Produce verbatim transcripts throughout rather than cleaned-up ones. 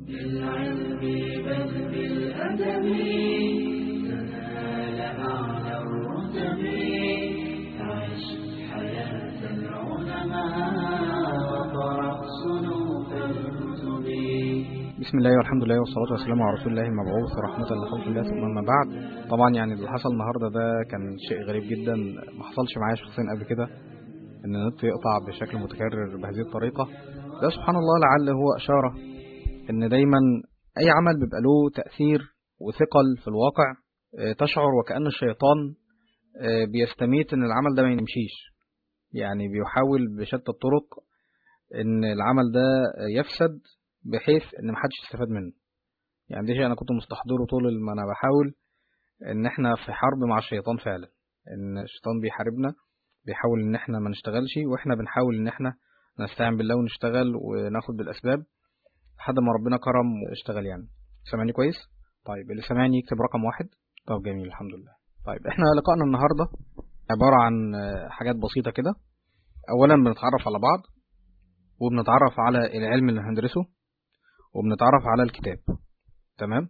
بالعلم بل بالأدب تنال أعلى الرتب. عش حياة العلماء وقرأ صنوف الكتب. بسم الله والحمد لله والصلاة والسلام على رسول الله المبعوث رحمة لخلق الله، ثم أما بعد. طبعا يعني اللي حصل النهاردة ده كان شيء غريب جدا، ما حصلش معايا شخصيا قبل كده، ان النت يقطع بشكل متكرر بهذه الطريقة. ده سبحان الله لعل هو إشارة ان دايما اي عمل بيبقى له تأثير وثقل في الواقع. تشعر وكأن الشيطان بيستميت ان العمل ده ما يمشيش، يعني بيحاول بشتى الطرق ان العمل ده يفسد بحيث ان محدش يستفاد منه. يعني دي شيء انا كنت مستحضره طول ما انا بحاول ان احنا في حرب مع الشيطان فعلا، ان الشيطان بيحاربنا، بيحاول ان احنا ما نشتغلش، واحنا بنحاول ان احنا نستعين بالله ونشتغل وناخد بالاسباب لحد ما ربنا كرم واشتغل. يعني سامعني كويس؟ طيب اللي سامعني يكتب رقم واحد. طب جميل الحمد لله. طيب احنا لقائنا النهاردة عبارة عن حاجات بسيطة كده. اولا بنتعرف على بعض، وبنتعرف على العلم اللي هندرسه، وبنتعرف على الكتاب. تمام.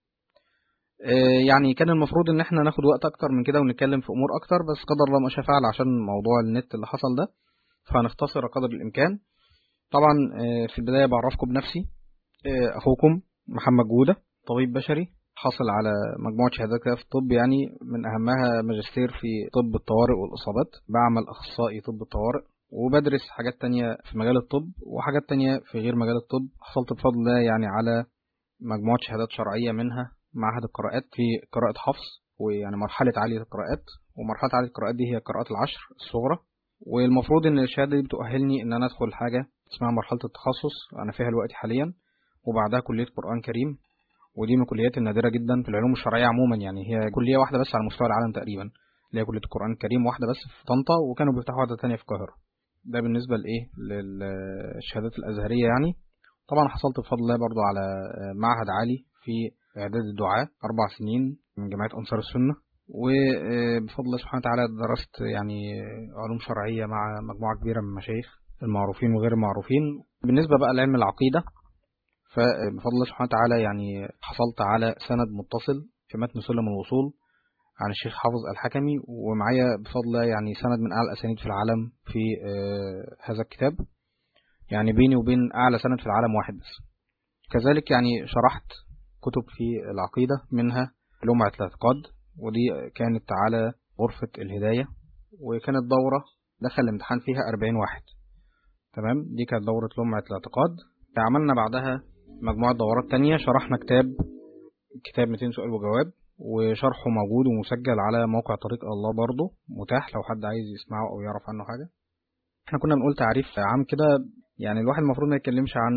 اه يعني كان المفروض ان احنا ناخد وقت اكتر من كده ونتكلم في امور اكتر، بس قدر الله ما شاء فعل عشان موضوع النت اللي حصل ده، فهنختصر قدر الامكان. طبعا اه في البداية بعرفكم بنفسي. اه اخوكم محمد جودة، طبيب بشري حاصل على مجموعة شهادات في الطب، يعني من اهمها ماجستير في طب الطوارئ والاصابات. بعمل اخصائي طب الطوارئ، وبدرس حاجات تانية في مجال الطب وحاجات تانية في غير مجال الطب. حصلت بفضل الله يعني على مجموعة شهادات شرعية، منها معهد القراءات في قراءة حفص، ويعني مرحلة عالية القراءات. ومرحلة عالية القراءات دي هي قراءات العشر الصغرى. والمفروض ان الشهادة دي بتؤهلني ان انا ادخل حاجة اسمها مرحلة التخصص، انا فيها الوقت حاليا، وبعدها كلية قرآن كريم. ودي من الكليات النادرة جدا في العلوم الشرعية عموما، يعني هي كلية واحدة بس على مستوى العالم تقريبا، اللي هي كلية القرآن الكريم، واحدة بس في طنطا، وكانوا بيفتحوا واحدة تانية في القاهرة. ده بالنسبة لإيه للشهادات الأزهرية يعني. طبعا حصلت بفضل الله برضو على معهد عالي في إعداد الدعاة أربع سنين من جامعة أنصار السنة. وبفضل الله سبحانه وتعالى درست يعني علوم شرعية مع مجموعة كبيرة من المشايخ المعروفين وغير المعروفين. بالنسبة بقى لعلم العقيدة، فبفضل الله سبحانه وتعالى يعني حصلت على سند متصل في متن سلم الوصول عن الشيخ حافظ الحكمي، ومعايا بفضل الله يعني سند من أعلى الأسانيد في العالم في هذا الكتاب. يعني بيني وبين أعلى سند في العالم واحد بس. كذلك يعني شرحت كتب في العقيدة، منها لمعة الاعتقاد، ودي كانت على غرفة الهداية، وكانت دورة دخل الامتحان فيها أربعين واحد. تمام. دي كانت دورة لمعة الاعتقاد. عملنا بعدها مجموعة دورات تانية، شرحنا كتاب كتاب مئتين سؤال وجواب، وشرحه موجود ومسجل على موقع طريق الله، برضه متاح لو حد عايز يسمعه أو يعرف عنه حاجة. احنا كنا بنقول تعريف عام كده، يعني الواحد المفروض ما يتكلمش عن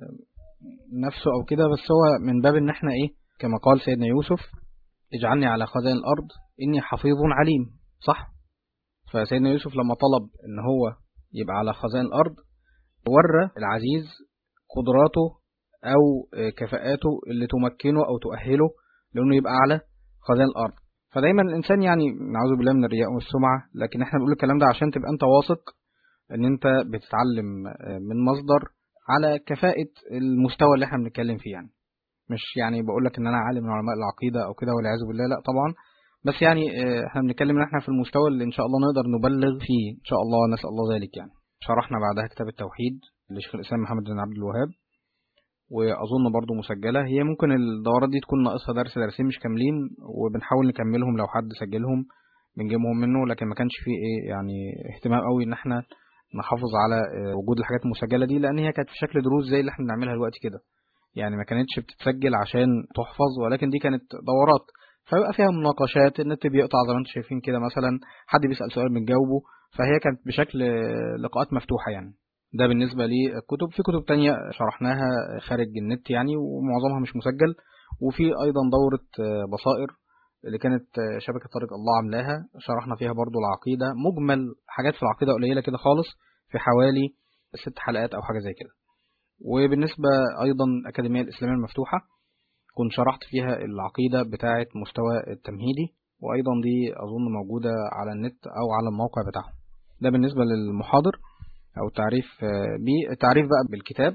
نفسه او كده، بس هو من باب ان احنا ايه، كما قال سيدنا يوسف: اجعلني على خزائن الارض اني حفيظ عليم. صح؟ فسيدنا يوسف لما طلب ان هو يبقى على خزائن الارض، ورى العزيز قدراته او كفاءاته اللي تمكنه او تؤهله لانه يبقى على خزائن الارض. فدايما الانسان يعني نعوذ بالله من الرياء والسمعة، لكن احنا بنقول الكلام ده عشان تبقى انت واثق ان انت بتتعلم من مصدر على كفاءة المستوى اللي احنا بنتكلم فيه. يعني مش يعني بقول لك ان انا عالم من علماء العقيدة او كده والعياذ بالله، لا طبعا، بس يعني احنا بنتكلم ان احنا في المستوى اللي ان شاء الله نقدر نبلغ فيه ان شاء الله، نسأل الله ذلك. يعني شرحنا بعدها كتاب التوحيد لشيخ الاسلام محمد بن عبد الوهاب، واظن برضو مسجلة. هي ممكن الدورات دي تكون ناقصها درس درسين مش كاملين، وبنحاول نكملهم لو حد سجلهم بنجيبهم منه، لكن ما كانش فيه ايه يعني اهتمام قوي ان احنا نحافظ على وجود الحاجات المسجلة دي، لان هي كانت في شكل دروس زي اللي احنا بنعملها دلوقتي كده، يعني ما كانتش بتتسجل عشان تحفظ، ولكن دي كانت دورات فيبقى فيها مناقشات، النت بيقطع زي ما انتم شايفين كده، مثلا حد بيسأل سؤال بنجاوبه، فهي كانت بشكل لقاءات مفتوحة يعني. ده بالنسبة للكتب. في كتب تانية شرحناها خارج النت يعني، ومعظمها مش مسجل. وفي ايضا دورة بصائر اللي كانت شبكة طريق الله عاملاها، شرحنا فيها برضو العقيدة، مجمل حاجات في العقيدة قليلة كده خالص، في حوالي ست حلقات أو حاجة زي كده. وبالنسبة أيضا الأكاديمية الإسلامية المفتوحة، كنت شرحت فيها العقيدة بتاعة مستوى التمهيدي، وأيضا دي أظن موجودة على النت أو على الموقع بتاعهم. ده بالنسبة للمحاضر أو التعريف بيه. التعريف بقى بالكتاب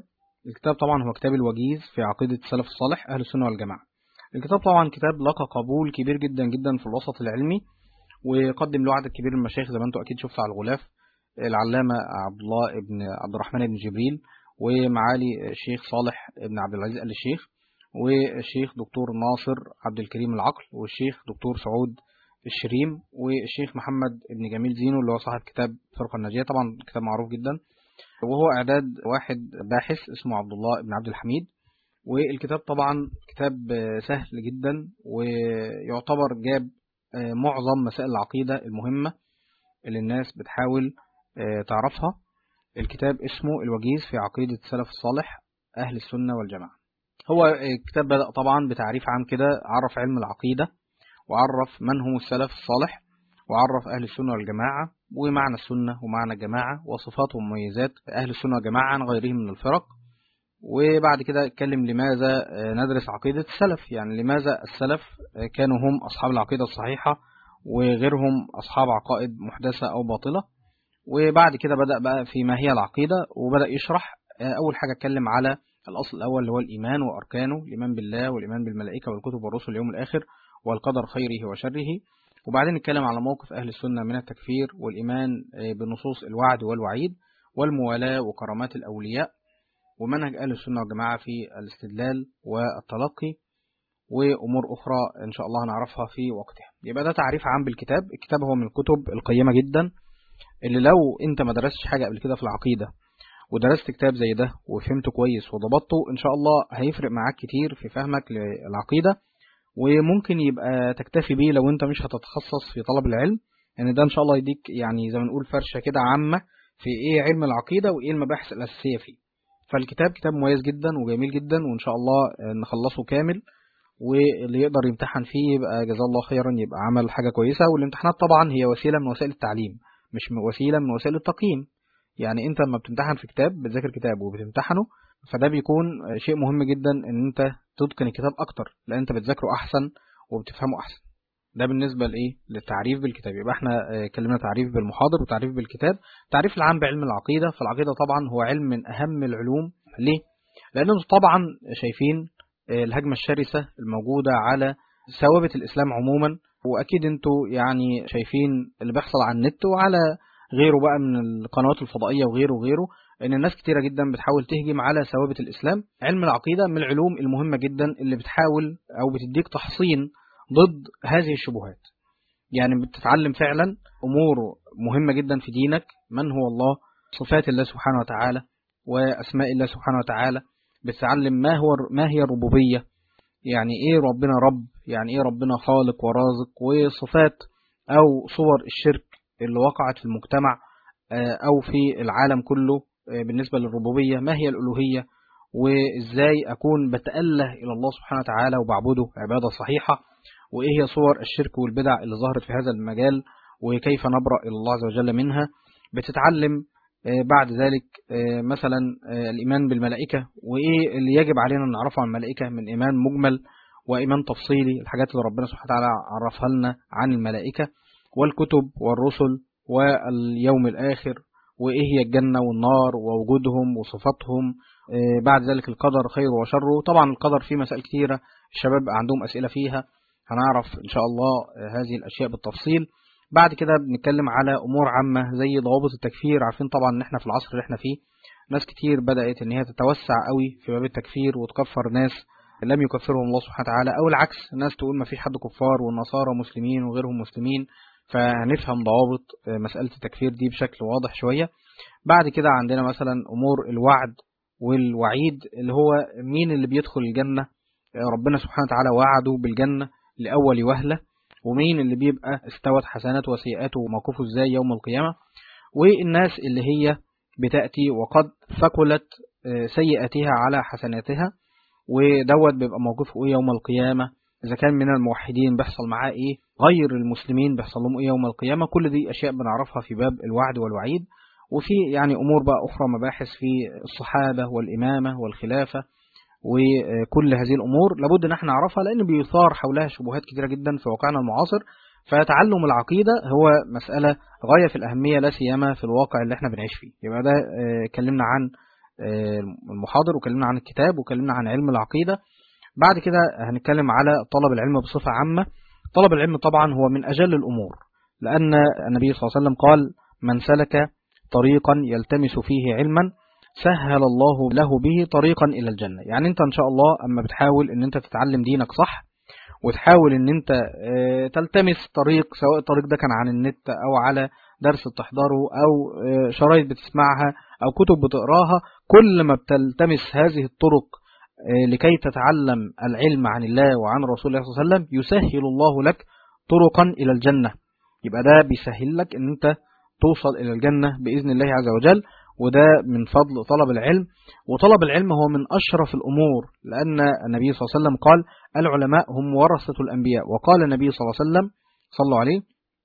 الكتاب طبعا هو كتاب الوجيز في عقيدة السلف الصالح أهل السنة والجماعة. الكتاب طبعا كتاب لقى قبول كبير جدا جدا في الوسط العلمي، وقدم له عدد كبير من المشايخ زي ما انتم أكيد شفتوا على الغلاف، العلامة عبد الله ابن عبد الرحمن بن جبريل، ومعالي الشيخ صالح ابن عبد العزيز آل الشيخ، والشيخ دكتور ناصر عبد الكريم العقل، والشيخ دكتور سعود الشريم، والشيخ محمد ابن جميل زينو اللي هو صاحب كتاب فرقة الناجية، طبعا كتاب معروف جدا، وهو إعداد واحد باحث اسمه عبد الله ابن عبد الحميد. والكتاب طبعا كتاب سهل جدا، ويعتبر جاب معظم مسائل العقيدة المهمة اللي الناس بتحاول تعرفها. الكتاب اسمه الوجيز في عقيدة السلف الصالح أهل السنة والجماعة. هو الكتاب بدأ طبعا بتعريف عام كده، عرف علم العقيدة، وعرف من هم السلف الصالح، وعرف أهل السنة والجماعة، ومعنى السنة ومعنى الجماعة، وصفات ومميزات أهل السنة والجماعة عن غيرهم من الفرق. وبعد كده اتكلم لماذا ندرس عقيدة السلف، يعني لماذا السلف كانوا هم أصحاب العقيدة الصحيحة وغيرهم أصحاب عقائد محدثة أو باطلة. وبعد كده بدأ بقى في ما هي العقيدة، وبدأ يشرح. أول حاجة اتكلم على الأصل الأول اللي هو الإيمان وأركانه، الإيمان بالله والإيمان بالملائكة والكتب والرسل واليوم الآخر والقدر خيره وشره. وبعدين نتكلم على موقف أهل السنة من التكفير والإيمان بنصوص الوعد والوعيد والموالاة وكرامات الأولياء، ومنهج أهل السنة والجماعة في الاستدلال والتلقي، وأمور أخرى إن شاء الله هنعرفها في وقتها. يبقى ده تعريف عام بالكتاب. الكتاب هو من الكتب القيمة جدا اللي لو أنت ما درستش حاجة قبل كده في العقيدة ودرست كتاب زي ده وفهمته كويس وضبطته، إن شاء الله هيفرق معاك كتير في فهمك للعقيدة، وممكن يبقى تكتفي بيه لو أنت مش هتتخصص في طلب العلم، يعني ده إن شاء الله يديك يعني زي ما نقول فرشة كده عامة في إيه علم العقيدة وإيه المباحث الأساسية فيه. فالكتاب كتاب مميز جدا وجميل جدا، وإن شاء الله نخلصه كامل، واللي يقدر يمتحن فيه يبقى جزاه الله خيرا، يبقى عمل حاجة كويسة. والامتحانات طبعا هي وسيلة من وسائل التعليم، مش وسيلة من وسائل التقييم. يعني انت لما بتمتحن في كتاب، بتذاكر كتاب وبتمتحنه، فده بيكون شيء مهم جدا ان انت تتقن الكتاب اكتر، لان انت بتذاكره احسن وبتفهمه احسن. ده بالنسبة لايه للتعريف بالكتاب. يبقى احنا اتكلمنا تعريف بالمحاضر وتعريف بالكتاب. التعريف العام بعلم العقيدة، فالعقيدة طبعا هو علم من اهم العلوم. ليه؟ لانه طبعا شايفين الهجمة الشرسة الموجودة على ثوابت الإسلام عموما، وأكيد أنتوا يعني شايفين اللي بيحصل على النت وعلى غيره بقى من القنوات الفضائية وغيره وغيره، إن الناس كتيرة جدا بتحاول تهجم على ثوابت الإسلام. علم العقيدة من العلوم المهمة جدا اللي بتحاول أو بتديك تحصين ضد هذه الشبهات. يعني بتتعلم فعلا أمور مهمة جدا في دينك، من هو الله، صفات الله سبحانه وتعالى وأسماء الله سبحانه وتعالى. بتتعلم ما هو ما هي الربوبية، يعني ايه ربنا رب، يعني ايه ربنا خالق ورازق، وصفات او صور الشرك اللي وقعت في المجتمع او في العالم كله بالنسبة للربوبية، ما هي الألوهية، وازاي اكون بتأله الى الله سبحانه وتعالى وبعبده عبادة صحيحة، وايه هي صور الشرك والبدع اللي ظهرت في هذا المجال وكيف نبرأ الى الله عز وجل منها. بتتعلم بعد ذلك مثلا الإيمان بالملائكة، وإيه اللي يجب علينا نعرفه عن الملائكة من إيمان مجمل وإيمان تفصيلي، الحاجات اللي ربنا سبحانه وتعالى عرفها لنا عن الملائكة، والكتب والرسل واليوم الآخر، وإيه هي الجنة والنار ووجودهم وصفاتهم. بعد ذلك القدر خير وشره. طبعا القدر فيه مسائل كثيرة، الشباب عندهم أسئلة فيها، هنعرف إن شاء الله هذه الأشياء بالتفصيل. بعد كده بنتكلم على أمور عامة زي ضوابط التكفير. عارفين طبعا ان احنا في العصر اللي احنا فيه ناس كتير بدأت ان هي تتوسع قوي في باب التكفير وتكفر ناس لم يكفرهم الله سبحانه وتعالى، او العكس، ناس تقول ما فيش حد كفار والنصارى مسلمين وغيرهم مسلمين. فهنفهم ضوابط مسألة التكفير دي بشكل واضح شوية. بعد كده عندنا مثلا أمور الوعد والوعيد، اللي هو مين اللي بيدخل الجنة، ربنا سبحانه وتعالى وعده بالجنة لأول وهلة، ومين اللي بيبقى استوت حسناته وسيئاته وموقفه ازاي يوم القيامة، والناس اللي هي بتأتي وقد ثقلت سيئاتها على حسناتها، ودوت بيبقى موقفه ايه يوم القيامة. إذا كان من الموحدين بيحصل معاه ايه، غير المسلمين بيحصل لهم ايه يوم القيامة. كل دي أشياء بنعرفها في باب الوعد والوعيد. وفي يعني أمور بقى أخرى، مباحث في الصحابة والإمامة والخلافة، وكل هذه الأمور لابد أن احنا نعرفها، لأن بيثار حولها شبهات كثيرة جدا في واقعنا المعاصر. فتعلم العقيدة هو مسألة غاية في الأهمية، لا سيما في الواقع اللي احنا بنعيش فيه. يبقى ده اتكلمنا عن المحاضر وكلمنا عن الكتاب وكلمنا عن علم العقيدة. بعد كده هنتكلم على طلب العلم بصفة عامة. طلب العلم طبعا هو من أجل الأمور، لأن النبي صلى الله عليه وسلم قال: من سلك طريقا يلتمس فيه علما سهل الله له به طريقا إلى الجنة. يعني أنت إن شاء الله أما بتحاول أن أنت تتعلم دينك صح، وتحاول أن أنت تلتمس طريق، سواء الطريق ده كان عن النت أو على درس بتحضره أو شرايط بتسمعها أو كتب بتقراها، كل ما بتلتمس هذه الطرق لكي تتعلم العلم عن الله وعن رسول الله صلى الله عليه وسلم، يسهل الله لك طرقا إلى الجنة. يبقى ده بيسهل لك أن أنت توصل إلى الجنة بإذن الله عز وجل، وده من فضل طلب العلم. وطلب العلم هو من أشرف الأمور، لأن النبي صلى الله عليه وسلم قال: العلماء هم ورثة الأنبياء. وقال النبي صلى الله عليه وسلم صلوا عليه: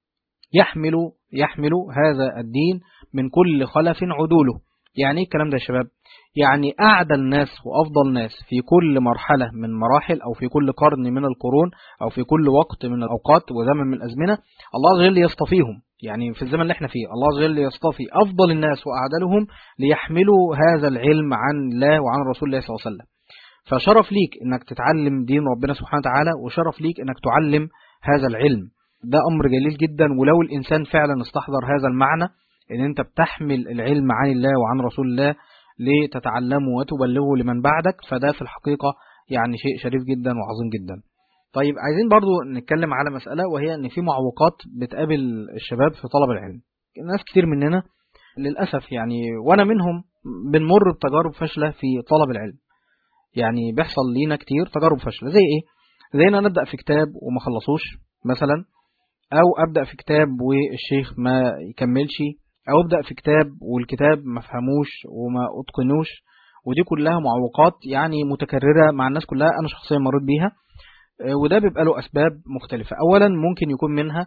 يحمل يحمل هذا الدين من كل خلف عدوله. يعني ايه الكلام ده يا شباب؟ يعني أعدل الناس وأفضل الناس في كل مرحلة من مراحل، أو في كل قرن من القرون، أو في كل وقت من الأوقات وزمن من الأزمنة، الله عز وجل يصطفيهم. يعني في الزمن اللي احنا فيه الله عز وجل يصطفي أفضل الناس وأعدلهم ليحملوا هذا العلم عن الله وعن رسول الله صلى الله عليه وسلم. فشرف ليك انك تتعلم دين ربنا سبحانه وتعالى، وشرف ليك انك تعلم هذا العلم. ده أمر جليل جدا. ولو الإنسان فعلا استحضر هذا المعنى، ان انت بتحمل العلم عن الله وعن رسول الله لتتعلمه وتبلغه لمن بعدك، فده في الحقيقة يعني شيء شريف جدا وعظيم جدا. طيب عايزين برضو نتكلم على مسألة، وهي ان في معوقات بتقابل الشباب في طلب العلم. ناس كتير مننا للأسف يعني وانا منهم بنمر بتجارب فاشلة في طلب العلم. يعني بيحصل لينا كتير تجارب فاشلة. زي ايه؟ زي ان انا ابدأ في كتاب وما خلصوش مثلا، او ابدأ في كتاب والشيخ ما يكملش، او ابدأ في كتاب والكتاب ما فهموش وما اتقنوش. ودي كلها معوقات يعني متكررة مع الناس كلها، انا شخصيا مريت بيها. وده بيبقى له اسباب مختلفة. اولا ممكن يكون منها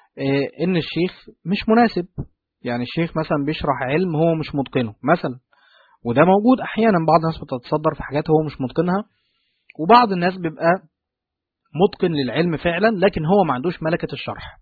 ان الشيخ مش مناسب. يعني الشيخ مثلا بيشرح علم هو مش متقنه مثلا، وده موجود احيانا. بعض الناس بتتصدر في حاجات هو مش متقنها، وبعض الناس بيبقى متقن للعلم فعلا لكن هو ما عندوش ملكة الشرح.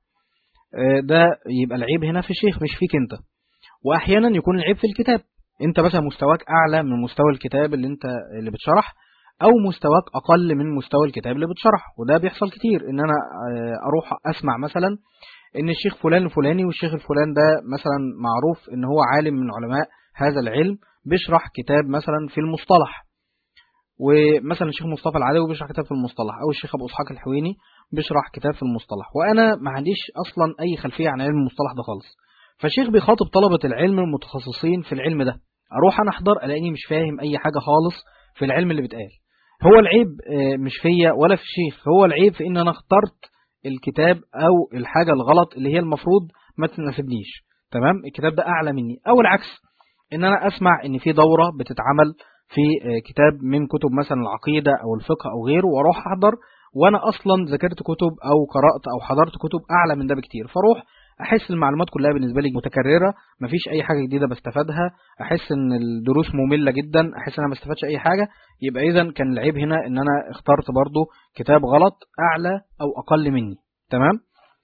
ده يبقى العيب هنا في الشيخ مش فيك انت. واحيانا يكون العيب في الكتاب، انت مثلا مستواك اعلى من مستوى الكتاب اللي انت اللي بتشرح، او مستواك اقل من مستوى الكتاب اللي بتشرح. وده بيحصل كتير، ان انا اروح اسمع مثلا ان الشيخ فلان الفلاني والشيخ الفلان ده مثلا معروف ان هو عالم من علماء هذا العلم، بيشرح كتاب مثلا في المصطلح، ومثلا الشيخ مصطفى العدوي بيشرح كتاب في المصطلح، او الشيخ ابو اسحاق الحويني بيشرح كتاب في المصطلح، وانا ما عنديش اصلا اي خلفيه عن علم المصطلح ده خالص. فالشيخ بيخاطب طلبه العلم المتخصصين في العلم ده، اروح انا احضر الاقيني مش فاهم اي حاجه خالص في العلم اللي بيتقال. هو العيب مش فيا ولا في الشيخ، هو العيب في ان انا اخترت الكتاب او الحاجه الغلط اللي هي المفروض ما تناسبنيش. تمام؟ الكتاب ده اعلى مني. او العكس، ان انا اسمع ان في دوره بتتعمل في كتاب من كتب مثلا العقيدة أو الفقه أو غيره، واروح أحضر وأنا أصلا ذاكرت كتب أو قرأت أو حضرت كتب أعلى من ده بكتير، فاروح أحس المعلومات كلها بالنسبة لي متكررة، مفيش أي حاجة جديدة بستفادها، أحس إن الدروس مملة جدا، أحس إن أنا ما بستفادش أي حاجة. يبقى إذا كان العيب هنا إن أنا اخترت برضو كتاب غلط أعلى أو أقل مني. تمام؟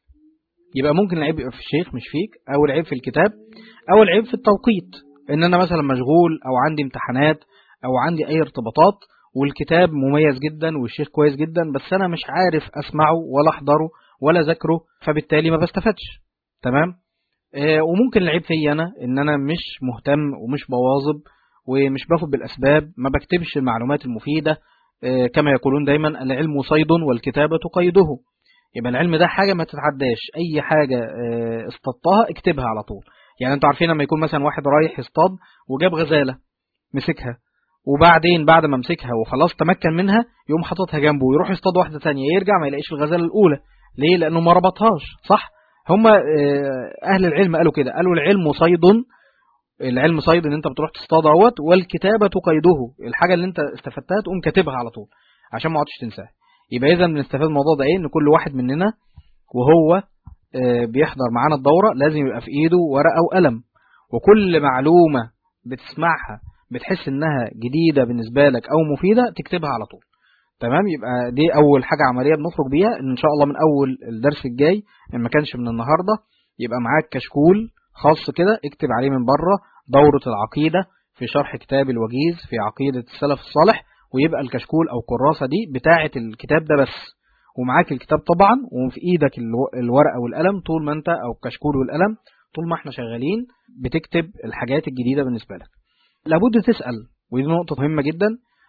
يبقى ممكن العيب يبقى في الشيخ مش فيك، أو العيب في الكتاب، أو العيب في التوقيت، إن أنا مثلا مشغول أو عندي امتحانات او عندي اي ارتباطات، والكتاب مميز جدا والشيخ كويس جدا، بس انا مش عارف اسمعه ولا احضره ولا ذاكره، فبالتالي ما بستفادش. تمام؟ آه وممكن العيب فيا انا ان انا مش مهتم ومش بواظب ومش باخد بالاسباب، ما بكتبش المعلومات المفيدة. آه كما يقولون دايما: العلم صيد والكتابة قيده. يبقى العلم ده حاجة ما تتعداش، اي حاجة آه اصطدتها اكتبها على طول. يعني انتوا عارفين لما يكون مثلا واحد رايح يصطاد وجاب غزالة مسكها، وبعدين بعد ما مسكها وخلاص تمكن منها يقوم حاططها جنبه ويروح يصطاد واحدة ثانيه، يرجع ما يلاقيش الغزالة الأولى. ليه؟ لأنه ما ربطهاش صح. هم أهل العلم قالوا كده، قالوا العلم صيد، العلم صيد ان انت بتروح تصطاد اهوت، والكتابة قيده، الحاجة اللي انت استفدتها تقوم كاتبها على طول عشان ما اقعدش تنساها. يبقى اذا بنستفاد من الموضوع ده ايه؟ ان كل واحد مننا وهو بيحضر معانا الدورة لازم يبقى في ايده ورقة وقلم، وكل معلومة بتسمعها بتحس انها جديدة بالنسبة لك او مفيدة تكتبها على طول. تمام؟ يبقى دي اول حاجة عملية بنخرج بيها، ان ان شاء الله من اول الدرس الجاي ان ما كانش من النهاردة يبقى معاك كشكول خاص كده اكتب عليه من بره دورة العقيدة في شرح كتاب الوجيز في عقيدة السلف الصالح، ويبقى الكشكول أو الكراسة دي بتاعة الكتاب ده بس، ومعاك الكتاب طبعا وفي إيدك الورقة والقلم طول ما أنت، أو الكشكول والقلم طول ما احنا شغالين بتكتب الحاجات الجديدة بالنسبة لك. لابد تسأل، ودي نقطة مهمة جدا،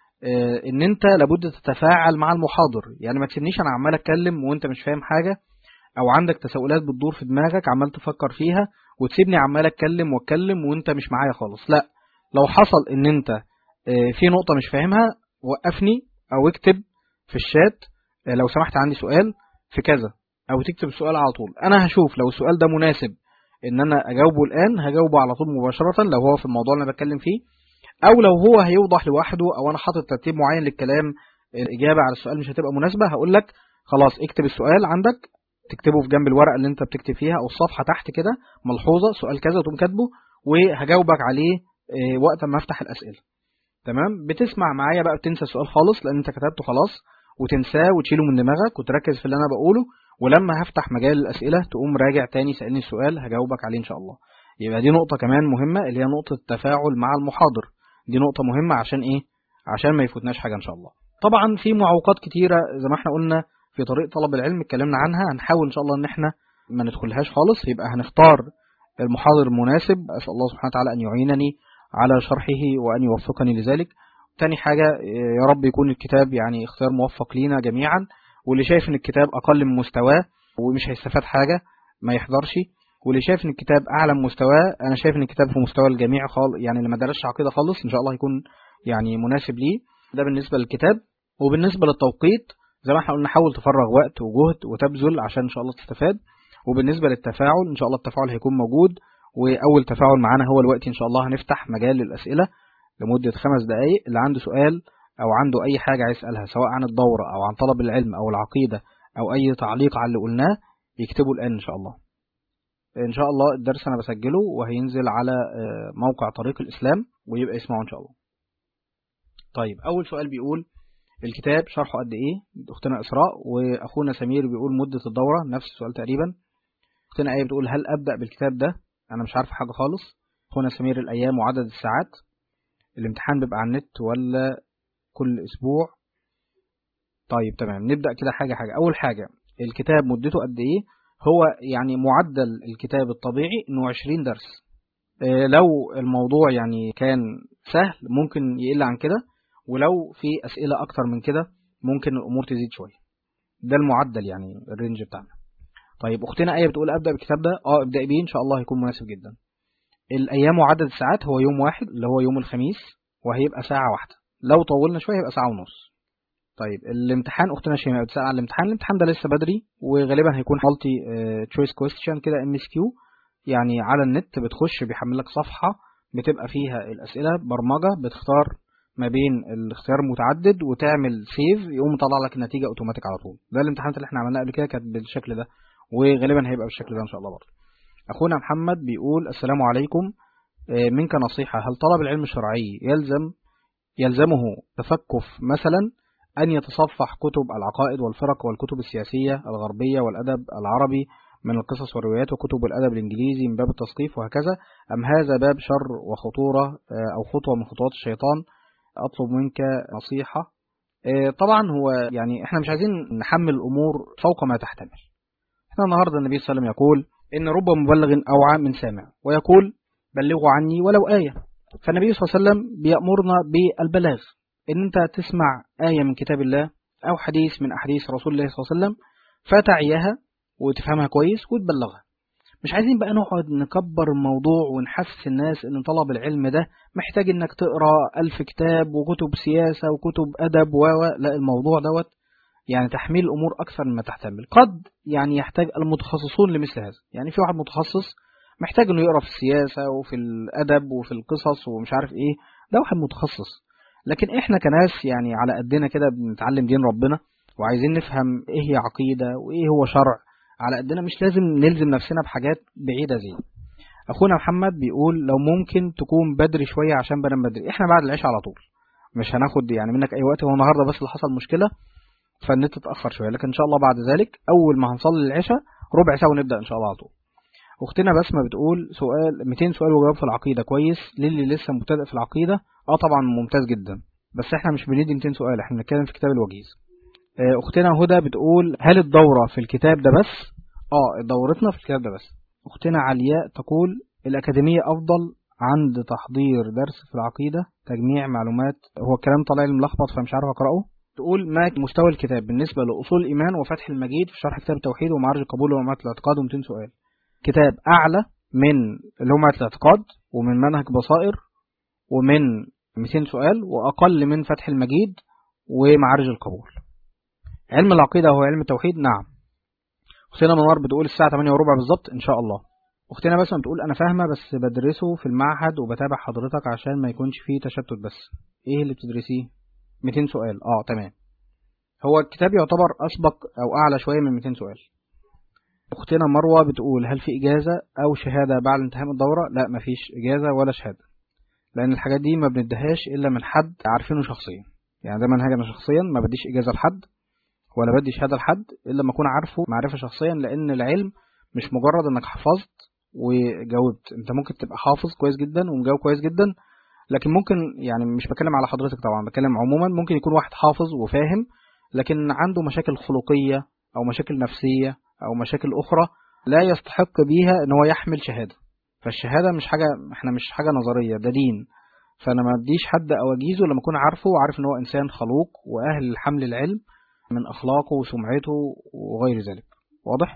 ان انت لابد تتفاعل مع المحاضر. يعني ما تسيبنيش انا عمال اتكلم وانت مش فاهم حاجة، او عندك تساؤلات بتدور في دماغك عمال تفكر فيها، وتسيبني عمال اتكلم واتكلم وانت مش معايا خالص. لا، لو حصل ان انت في نقطة مش فاهمها وقفني، او اكتب في الشات لو سمحت عندي سؤال في كذا، او تكتب السؤال على طول. انا هشوف لو السؤال ده مناسب ان انا اجاوبه الان هجاوبه على طول مباشرة لو هو في الموضوع اللي انا بتكلم فيه، او لو هو هيوضح لوحده او انا حاطط ترتيب معين للكلام الاجابة على السؤال مش هتبقى مناسبة، هقول لك خلاص اكتب السؤال عندك، تكتبه في جنب الورقة اللي انت بتكتب فيها او الصفحة تحت كده ملحوظة سؤال كذا، وتقوم كاتبه وهجاوبك عليه وقت ما افتح الاسئلة. تمام؟ بتسمع معايا بقى، بتنسى السؤال خالص لان انت كتبته خلاص، وتنساه وتشيله من دماغك وتركز في اللي انا بقوله، ولما هفتح مجال الاسئلة تقوم راجع تاني سألني السؤال هجاوبك عليه ان شاء الله. يبقى دي نقطة كمان مهمة اللي هي نقطة التفاعل مع المحاضر. دي نقطة مهمة عشان ايه؟ عشان ما يفوتناش حاجة ان شاء الله. طبعا في معوقات كتيرة زي ما احنا قلنا في طريق طلب العلم اتكلمنا عنها، هنحاول ان شاء الله ان احنا ما ندخلهاش خالص. يبقى هنختار المحاضر المناسب، اسال الله سبحانه وتعالى ان يعينني على شرحه وان يوفقني لذلك. تاني حاجة يا رب يكون الكتاب يعني اختيار موفق لينا جميعا، واللي شايف ان الكتاب اقل من مستواه ومش هيستفاد حاجة ما يحضرش، واللي شايف ان الكتاب اعلى من مستواه، انا شايف ان الكتاب في مستوى الجميع خالص، يعني اللي ما درسش عقيدة خالص ان شاء الله يكون يعني مناسب ليه. ده بالنسبة للكتاب. وبالنسبة للتوقيت زي ما احنا قلنا حاول تفرغ وقت وجهد وتبذل عشان ان شاء الله تستفاد. وبالنسبة للتفاعل ان شاء الله التفاعل هيكون موجود، واول تفاعل معانا هو الوقت ان شاء الله هنفتح مجال للأسئلة لمدة خمس دقائق. اللي عنده سؤال او عنده اي حاجة عايز يسألها سواء عن الدورة او عن طلب العلم او العقيدة او اي تعليق على اللي قلناه يكتبه الان ان شاء الله. ان شاء الله الدرس انا بسجله وهينزل على موقع طريق الاسلام ويبقى اسمعه ان شاء الله. طيب اول سؤال بيقول الكتاب شرحه قد ايه؟ اختنا اسراء. واخونا سمير بيقول مدة الدورة، نفس السؤال تقريبا. اختنا ايه بتقول هل ابدأ بالكتاب ده؟ انا مش عارف حاجة خالص. اخونا سمير الايام وعدد الساعات، الامتحان بيبقى على النت ولا كل اسبوع؟ طيب تمام، نبدأ كده حاجة حاجة. اول حاجة الكتاب مدته قد ايه؟ هو يعني معدل الكتاب الطبيعي انه عشرين درس. اه لو الموضوع يعني كان سهل ممكن يقل عن كده، ولو في اسئلة اكتر من كده ممكن الامور تزيد شوية. ده المعدل يعني الرينج بتاعنا. طيب اختنا ايه بتقول ابدأ بالكتاب ده؟ اه ابدأ بيه ان شاء الله هيكون مناسب جدا. الايام وعدد الساعات هو يوم واحد اللي هو يوم الخميس، وهيبقى ساعة واحدة. لو طولنا شوية هيبقى ساعة ونص. طيب الامتحان اختنا شيماء بتسأل عن الامتحان. الامتحان ده لسه بدري، وغالبا هيكون مالتي تشويس كويستشن كده ام اس كيو، يعني على النت بتخش بيحملك صفحة بتبقى فيها الأسئلة برمجة، بتختار ما بين الاختيار المتعدد وتعمل سيف يقوم طلع لك النتيجة اوتوماتيك على طول. ده الامتحانات اللي احنا عملناها قبل كده كانت بالشكل ده، وغالبا هيبقى بالشكل ده ان شاء الله برضه. اخونا محمد بيقول السلام عليكم، منك نصيحة، هل طلب العلم الشرعي يلزم يلزمه تثقف مثلا أن يتصفح كتب العقائد والفرق والكتب السياسية الغربية والأدب العربي من القصص والروايات وكتب الأدب الإنجليزي من باب التثقيف وهكذا، أم هذا باب شر وخطورة أو خطوة من خطوات الشيطان؟ أطلب منك نصيحة. طبعا هو يعني احنا مش عايزين نحمل الأمور فوق ما تحتمل. احنا النهاردة النبي صلى الله عليه وسلم يقول إن رب مبلغ أوعى من سامع، ويقول بلغوا عني ولو آية. فالنبي صلى الله عليه وسلم بيأمرنا بالبلاغ، ان انت تسمع آية من كتاب الله او حديث من احاديث رسول الله صلى الله عليه وسلم فتعيها وتفهمها كويس وتبلغها. مش عايزين بقى نقعد نكبر الموضوع ونحسس الناس ان طلب العلم ده محتاج انك تقرأ ألف كتاب وكتب سياسة وكتب أدب و لا، الموضوع دوت يعني تحميل الأمور أكثر مما تحتمل. قد يعني يحتاج المتخصصون لمثل هذا، يعني في واحد متخصص محتاج انه يقرأ في السياسة وفي الأدب وفي القصص ومش عارف ايه، ده واحد متخصص. لكن احنا كناس يعني على قدنا كده بنتعلم دين ربنا وعايزين نفهم ايه هي عقيدة وايه هو شرع على قدنا، مش لازم نلزم نفسنا بحاجات بعيدة زي. اخونا محمد بيقول لو ممكن تكون بدري شوية عشان بنام بدري. احنا بعد العشاء على طول، مش هناخد يعني منك اي وقت. هو النهاردة بس اللي حصل مشكلة فالنت اتأخر شوية، لكن ان شاء الله بعد ذلك اول ما هنصلي العشاء ربع ساعة ونبدأ ان شاء الله على طول. اختنا بسمة بتقول سؤال مئتين سؤال وجواب في العقيدة كويس للي لسه مبتدئ في العقيدة. اه طبعا ممتاز جدا، بس احنا مش بندي مئتين سؤال، احنا بنتكلم في كتاب الوجيز. اختنا هدى بتقول هل الدورة في الكتاب ده بس؟ اه دورتنا في الكتاب ده بس. اختنا علياء تقول الأكاديمية أفضل عند تحضير درس في العقيدة تجميع معلومات. هو الكلام طالع لي ملخبط فمش عارف أقرأه. تقول ما مستوى الكتاب بالنسبة لأصول الإيمان وفتح المجيد في شرح كتاب التوحيد ومعارج القبول ومعارج الاعتقاد ومئتين سؤال. كتاب أعلى من اللي هو معارج الاعتقاد ومن منهج بصائر ومن مئتين سؤال، وأقل من فتح المجيد ومعارج القبول. علم العقيدة هو علم التوحيد. نعم. أختنا منار بتقول الساعة ثمانية وربع بالظبط إن شاء الله. أختنا بس بتقول أنا فاهمة بس بدرسه في المعهد وبتابع حضرتك عشان ما يكونش فيه تشتت. بس إيه اللي بتدرسيه؟ مئتين سؤال. آه تمام. هو الكتاب يعتبر أسبق أو أعلى شوية من مئتين سؤال. أختنا مروة بتقول هل في إجازة أو شهادة بعد انتهاء الدورة؟ لا مفيش إجازة ولا شهادة، لأن الحاجات دي ما بندهاش إلا من حد عارفينه شخصيا. يعني ده منهجنا شخصيا، ما بديش إجازة لحد ولا بدي شهادة لحد إلا ما أكون عارفه معرفة شخصيا، لأن العلم مش مجرد إنك حفظت وجاوبت. أنت ممكن تبقى حافظ كويس جدا ومجاوب كويس جدا، لكن ممكن يعني مش بكلم على حضرتك طبعا، بكلم عموما. ممكن يكون واحد حافظ وفاهم لكن عنده مشاكل خلقية أو مشاكل نفسية أو مشاكل أخرى لا يستحق بيها إن هو يحمل شهادة. فالشهادة مش حاجة، إحنا مش حاجة نظرية، ده دين. فأنا ما أديش حد أو أجيزه لما أكون عارفه وعارف إن هو إنسان خلوق وأهل حمل العلم من أخلاقه وسمعته وغير ذلك. واضح؟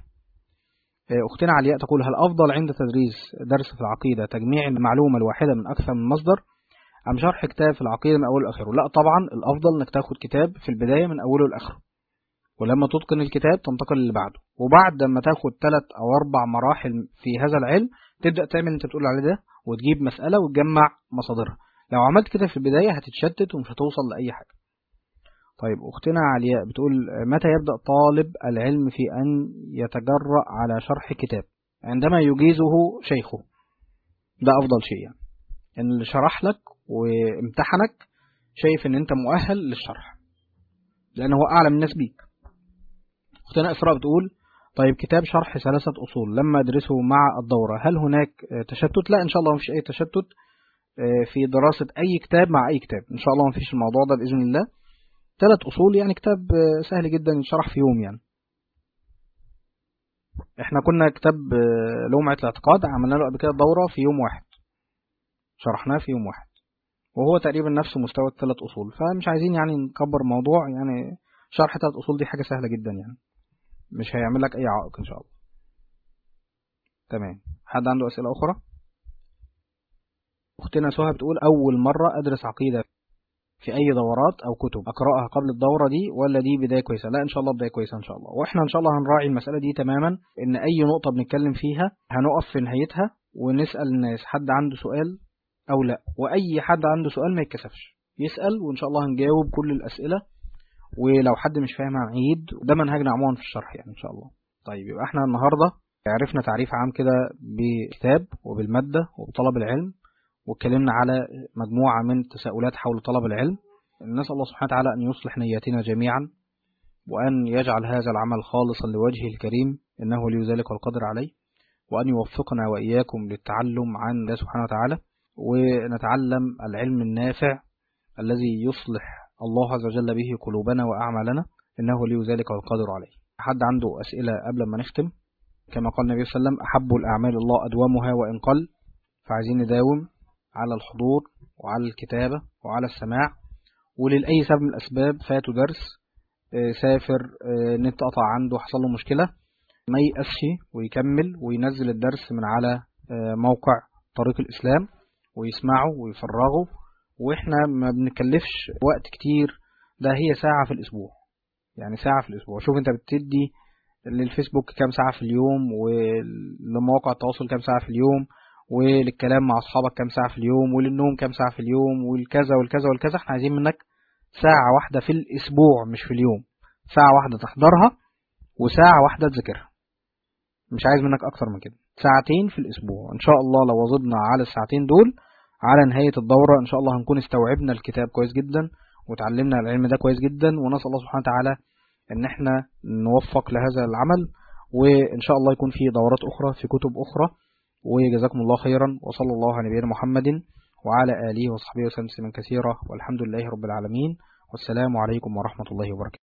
أختنا علياء تقول هل أفضل عند تدريس درس في العقيدة تجميع المعلومة الواحدة من أكثر من مصدر أم شرح كتاب في العقيدة من أوله لآخره؟ لا طبعا الأفضل إنك تاخد كتاب في البداية من أوله لآخره، ولما تتقن الكتاب تنتقل اللي بعده، وبعد ما تاخد ثلاث أو أربع مراحل في هذا العلم تبدأ تعمل اللي أنت بتقول عليه ده وتجيب مسألة وتجمع مصادرها. لو عملت كده في البداية هتتشتت ومش هتوصل لأي حاجة. طيب أختنا علياء بتقول متى يبدأ طالب العلم في أن يتجرأ على شرح كتاب؟ عندما يجيزه شيخه، ده أفضل شيء. يعني إن اللي شرح لك وامتحنك شايف إن أنت مؤهل للشرح لأنه هو أعلم الناس بيك. أختنا إسراء بتقول طيب كتاب شرح ثلاثة أصول لما أدرسه مع الدورة هل هناك تشتت؟ لا إن شاء الله مفيش أي تشتت في دراسة أي كتاب مع أي كتاب، إن شاء الله مفيش الموضوع ده بإذن الله. ثلاث أصول يعني كتاب سهل جدا يشرح في يوم. يعني احنا كنا كتاب لومعة الاعتقاد عملنا له قبل كده دورة في يوم واحد، شرحناه في يوم واحد، وهو تقريبا نفس مستوى الثلاث أصول. فمش عايزين يعني نكبر موضوع، يعني شرح ثلاث أصول دي حاجة سهلة جدا، يعني مش هيعمل لك أي عائق إن شاء الله. تمام. حد عنده أسئلة أخرى؟ أختنا سهى بتقول أول مرة أدرس عقيدة في أي دورات أو كتب أقرأها قبل الدورة دي ولا دي بداية كويسة؟ لا إن شاء الله بداية كويسة إن شاء الله، وإحنا إن شاء الله هنراعي المسألة دي تماما، إن أي نقطة بنتكلم فيها هنقف في نهايتها ونسأل الناس حد عنده سؤال أو لا، وأي حد عنده سؤال ما يتكسفش يسأل، وإن شاء الله هنجاوب كل الأسئلة، ولو حد مش فاهم هنعيد. ده منهجنا عموما في الشرح يعني إن شاء الله. طيب يبقى إحنا النهاردة عرفنا تعريف عام كده بكتاب وبالمادة وبطلب العلم، واتكلمنا على مجموعة من التساؤلات حول طلب العلم. نسأل الله سبحانه وتعالى أن يصلح نياتنا جميعا وأن يجعل هذا العمل خالصا لوجهه الكريم إنه ولي ذلك والقدر عليه، وأن يوفقنا وإياكم للتعلم عن الله سبحانه وتعالى، ونتعلم العلم النافع الذي يصلح الله عز وجل به قلوبنا وأعمالنا إنه ولي ذلك والقدر عليه. حد عنده أسئلة قبل ما نختم؟ كما قال النبي صلى الله عليه وسلم أحب الأعمال الله أدومها وإن قل، فعايزين نداوم على الحضور وعلى الكتابة وعلى السماع. وللأي سبب من الأسباب فاتوا درس، سافر، نت قطع عنده، حصل له مشكلة، ما يأسش ويكمل وينزل الدرس من على موقع طريق الإسلام ويسمعه ويفرغه. وإحنا ما بنكلفش وقت كتير، ده هي ساعة في الأسبوع، يعني ساعة في الأسبوع. شوف أنت بتدي للفيسبوك كام ساعة في اليوم، ولمواقع التواصل كام ساعة في اليوم، وللكلام مع أصحابك كام ساعة في اليوم، وللنوم كام ساعة في اليوم، والكذا والكذا والكذا. احنا عايزين منك ساعة واحدة في الأسبوع مش في اليوم، ساعة واحدة تحضرها وساعة واحدة تذاكرها، مش عايز منك أكتر من كده. ساعتين في الأسبوع إن شاء الله. لو وظبنا على الساعتين دول على نهاية الدورة إن شاء الله هنكون استوعبنا الكتاب كويس جدا وتعلمنا العلم ده كويس جدا، ونسأل الله سبحانه وتعالى إن احنا نوفق لهذا العمل وإن شاء الله يكون في دورات أخرى في كتب أخرى. وجزاكم الله خيرا، وصلى الله على نبينا محمد وعلى آله وصحبه وسلم كثيرا، والحمد لله رب العالمين، والسلام عليكم ورحمة الله وبركاته.